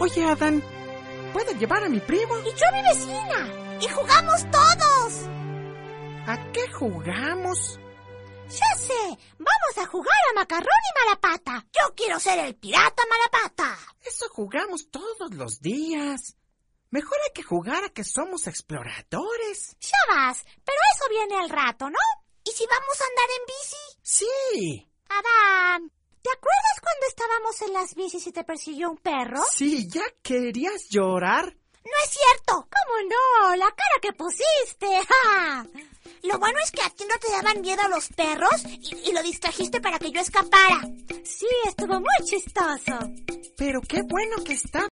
Oye, Adán, ¿puedo llevar a mi primo? Y yo a mi vecina. Y jugamos todos. ¿A qué jugamos? Ya sé, vamos a jugar a Macarrón y Malapata. Yo quiero ser el pirata Malapata. Eso jugamos todos los días. Mejor hay que jugar a que somos exploradores. Ya vas, pero eso viene al rato, ¿no? ¿Y si vamos a andar en bici? Sí. Adán, ¿te acuerdas cuando estábamos en las bicis y te persiguió un perro? Sí, ¿ya querías llorar? No es cierto. ¿Cómo no? La cara que pusiste. ¡Ja! Lo bueno es que a ti no te daban miedo los perros y lo distrajiste para que yo escapara. Sí, estuvo muy chistoso. Pero qué bueno que está